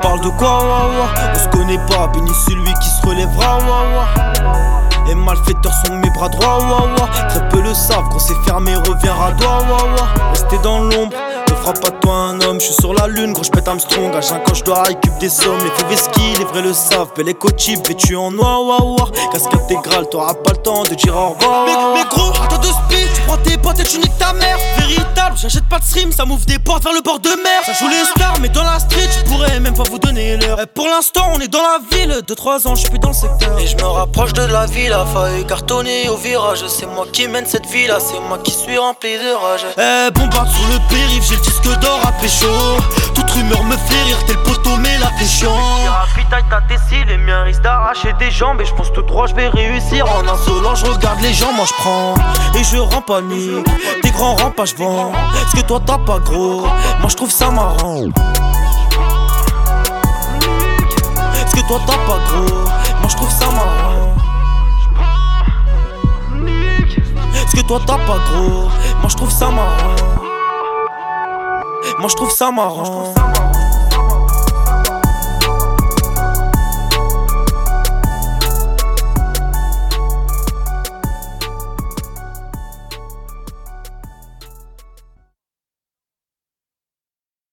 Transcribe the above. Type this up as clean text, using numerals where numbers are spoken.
parle de quoi, On se connaît pas, béni celui qui se relèvera, Les malfaiteurs sont mes bras droits, Très peu le savent, quand c'est fermé, reviendra doigt, Rester dans l'ombre, ne fera pas de toi un homme. Je suis sur la lune, gros j'pète Armstrong. À quand je dois récup des sommes. Les faux vesquis, les vrais le savent. Bel éco-chip, vêtu en noir, Casque intégrale, t'auras pas le temps de dire au revoir. Mais gros, toi de speed, tu prends tes potes et tu niques ta mère. Véritable, j'achète pas de stream, ça m'ouvre des portes vers le bord de mer. Ça joue les stars, mais dans la street, je pourrais même pas vous donner l'heure. Pour l'instant, on est dans la ville, 2-3 ans, je suis plus dans le secteur. Et je me rapproche de la ville, a failli cartonner au virage. C'est moi qui mène cette ville, c'est moi qui suis rempli de rage. Bombarde sur le périph', j'ai le disque d'or à pécho. Toute rumeur me fait rire, t'es le poteau mais la pécho. Ravitaille ta tessie, les miens risquent d'arracher des jambes. Et je pense tout droit, je vais réussir. En insolent, je regarde les gens, moi je prends et je rends panique. Des grands rampes, je vends ce que toi t'as pas gros. Moi je trouve ça marrant. Ce que toi t'as pas gros. Moi je trouve ça marrant. Ce que toi t'as pas gros. Moi je trouve ça marrant. Moi je trouve ça marrant.